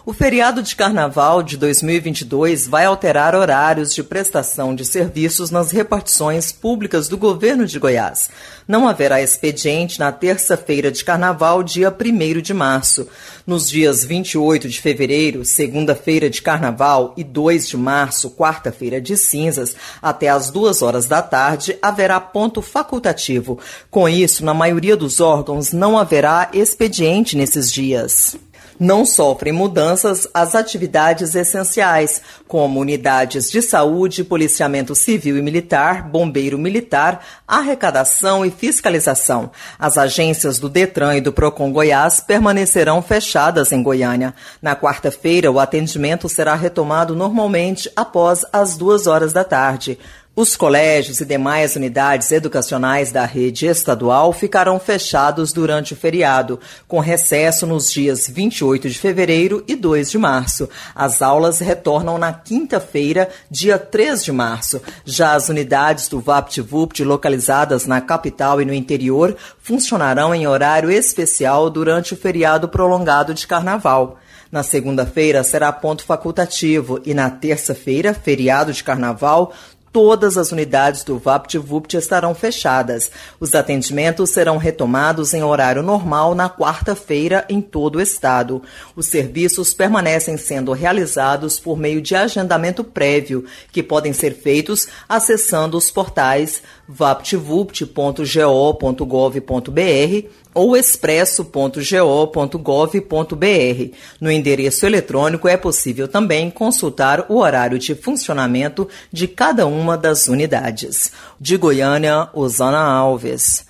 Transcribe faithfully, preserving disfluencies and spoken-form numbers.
O feriado de Carnaval de dois mil e vinte e dois vai alterar horários de prestação de serviços nas repartições públicas do governo de Goiás. Não haverá expediente na terça-feira de Carnaval, dia primeiro de março. Nos dias vinte e oito de fevereiro, segunda-feira de Carnaval, e dois de março, quarta-feira de cinzas, até às duas horas da tarde, haverá ponto facultativo. Com isso, na maioria dos órgãos, não haverá expediente nesses dias. Não sofrem mudanças as atividades essenciais, como unidades de saúde, policiamento civil e militar, bombeiro militar, arrecadação e fiscalização. As agências do Detran e do Procon Goiás permanecerão fechadas em Goiânia. Na quarta-feira, o atendimento será retomado normalmente após as duas horas da tarde. Os colégios e demais unidades educacionais da rede estadual ficarão fechados durante o feriado, com recesso nos dias vinte e oito de fevereiro e dois de março. As aulas retornam na quinta-feira, dia três de março. Já as unidades do VaptVupt localizadas na capital e no interior funcionarão em horário especial durante o feriado prolongado de Carnaval. Na segunda-feira será ponto facultativo e na terça-feira, feriado de Carnaval, todas as unidades do VaptVupt estarão fechadas. Os atendimentos serão retomados em horário normal na quarta-feira em todo o estado. Os serviços permanecem sendo realizados por meio de agendamento prévio, que podem ser feitos acessando os portais vaptvupt ponto go ponto gov ponto br ou expresso ponto go ponto gov ponto br. No endereço eletrônico é possível também consultar o horário de funcionamento de cada uma das unidades. De Goiânia, Osana Alves.